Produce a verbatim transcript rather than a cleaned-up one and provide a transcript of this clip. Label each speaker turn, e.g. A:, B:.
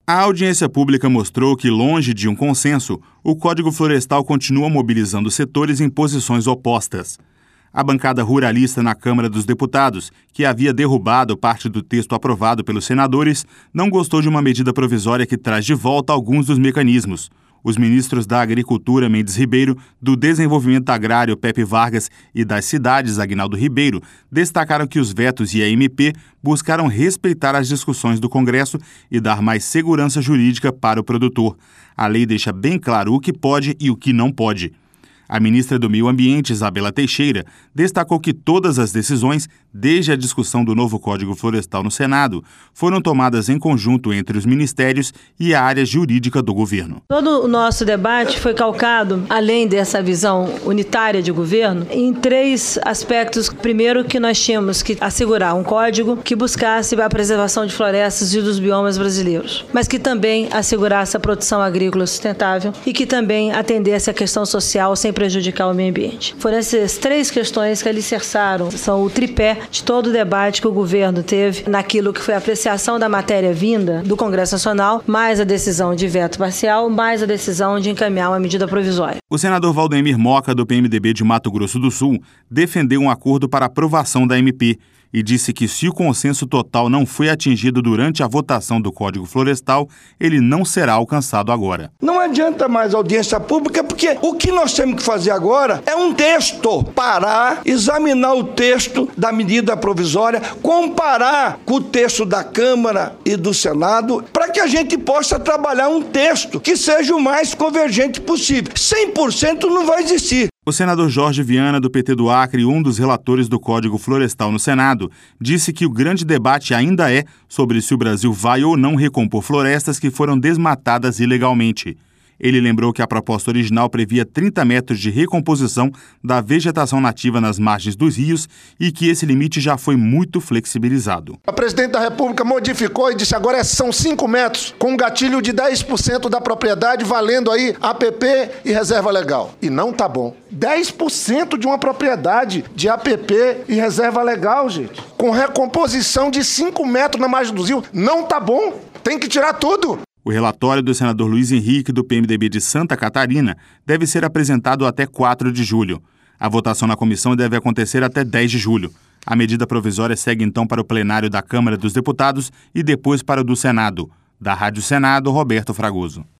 A: A audiência pública mostrou que, longe de um consenso, o Código Florestal continua mobilizando setores em posições opostas. A bancada ruralista na Câmara dos Deputados, que havia derrubado parte do texto aprovado pelos senadores, não gostou de uma medida provisória que traz de volta alguns dos mecanismos. Os ministros da Agricultura, Mendes Ribeiro, do Desenvolvimento Agrário, Pepe Vargas, e das Cidades, Aguinaldo Ribeiro, destacaram que os vetos e a M P buscaram respeitar as discussões do Congresso e dar mais segurança jurídica para o produtor. A lei deixa bem claro o que pode e o que não pode. A ministra do Meio Ambiente, Isabela Teixeira, destacou que todas as decisões, desde a discussão do novo Código Florestal no Senado, foram tomadas em conjunto entre os ministérios e a área jurídica do governo.
B: Todo o nosso debate foi calcado, além dessa visão unitária de governo, em três aspectos. Primeiro, que nós tínhamos que assegurar um código que buscasse a preservação de florestas e dos biomas brasileiros, mas que também assegurasse a produção agrícola sustentável e que também atendesse a questão social sem prejudicar o meio ambiente. Foram essas três questões que alicerçaram, são o tripé de todo o debate que o governo teve naquilo que foi a apreciação da matéria vinda do Congresso Nacional, mais a decisão de veto parcial, mais a decisão de encaminhar uma medida provisória.
A: O senador Valdemir Moca, do P M D B de Mato Grosso do Sul, defendeu um acordo para aprovação da M P e disse que, se o consenso total não foi atingido durante a votação do Código Florestal, ele não será alcançado agora.
C: Não adianta mais audiência pública, porque o que nós temos que fazer agora é um texto. Parar, examinar o texto da medida provisória, comparar com o texto da Câmara e do Senado, para que a gente possa trabalhar um texto que seja o mais convergente possível. cem por cento não vai existir.
A: O senador Jorge Viana, do P T do Acre, um dos relatores do Código Florestal no Senado, disse que o grande debate ainda é sobre se o Brasil vai ou não recompor florestas que foram desmatadas ilegalmente. Ele lembrou que a proposta original previa trinta metros de recomposição da vegetação nativa nas margens dos rios e que esse limite já foi muito flexibilizado.
D: A presidente da República modificou e disse agora são cinco metros, com um gatilho de dez por cento da propriedade, valendo aí A P P e reserva legal. E não tá bom. dez por cento de uma propriedade de A P P e reserva legal, gente. Com recomposição de cinco metros na margem do rio, não tá bom. Tem que tirar tudo.
A: O relatório do senador Luiz Henrique, do P M D B de Santa Catarina, deve ser apresentado até quatro de julho. A votação na comissão deve acontecer até dez de julho. A medida provisória segue então para o plenário da Câmara dos Deputados e depois para o do Senado. Da Rádio Senado, Roberto Fragoso.